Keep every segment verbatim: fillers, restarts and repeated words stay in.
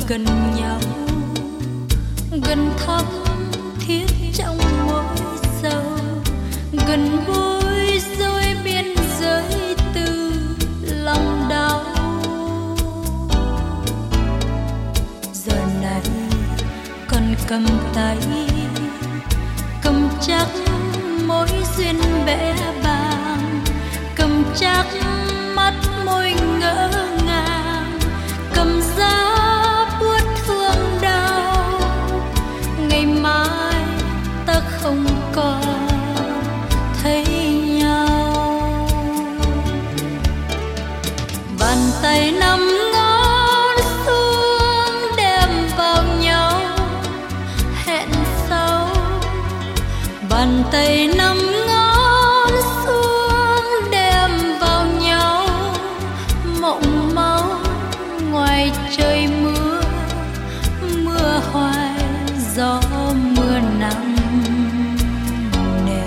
gần nhau, gần thắm thiết trong mỗi sâu, gần bối rối biên giới từ lòng đau. Giờ này còn cầm tay, cầm chắc mối duyên bẽ bàng, cầm chắc mắt môi ngỡ ngàng, cầm giá buốt thương đau. Ngày mai ta không còn thấy nhau, bàn tay nắm ngón xuống đem vào nhau hẹn sau. Bàn tay nắm ngón xuống đem vào nhau mộng máu. Ngoài trời mưa, mưa hoài gió mưa nặng nề.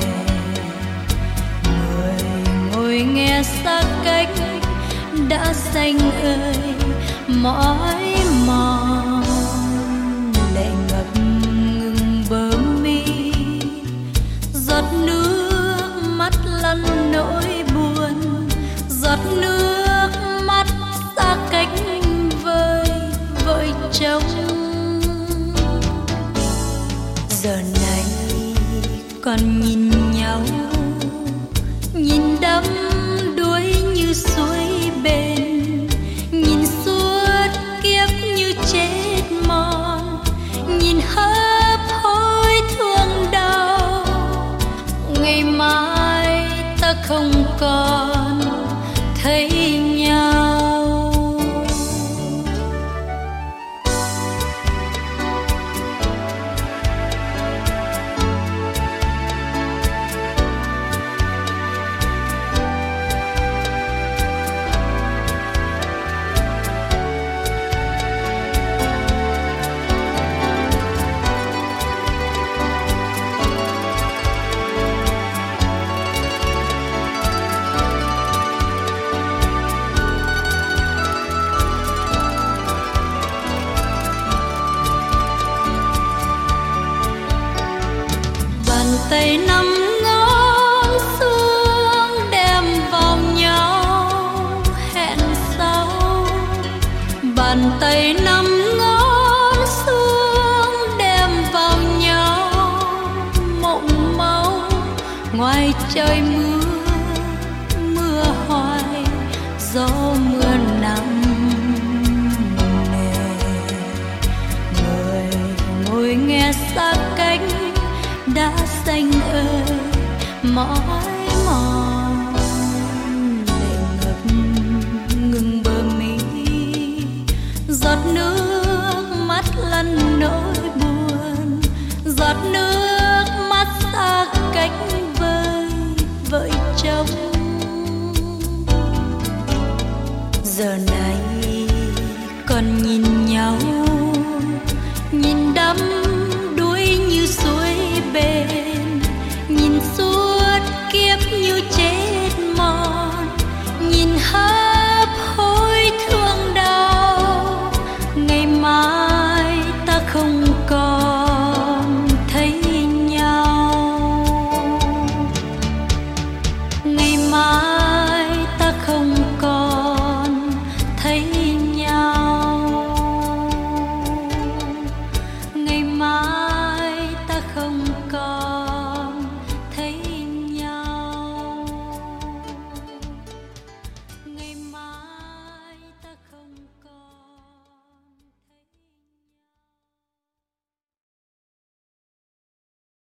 Người ngồi nghe xa cách đã xanh ơi mỏi mòn, lệ ngập ngừng bờ mi. Giọt nước mắt lăn nỗi buồn, giọt nước mắt xa cách vơi vội trông. Giờ này còn nhìn nhau, nhìn đắm đuối như suối bên, nhìn suốt kiếp như chết mòn, nhìn hấp hối thương đau. Ngày mai ta không còn thấy nhau. Tay nắm ngón xuống đem vào nhau hẹn sau. Bàn tay nắm ngón xuống đem vào nhau mộng máu. Ngoài trời mưa, mưa hoài gió mưa nặng nề. Người ngồi nghe xa cách đã xanh ơi mỏi mòn, lệ ngập ngừng bờ mi. Giọt nước mắt lăn nỗi buồn, giọt nước mắt xa cách vơi vợi trông. Giờ này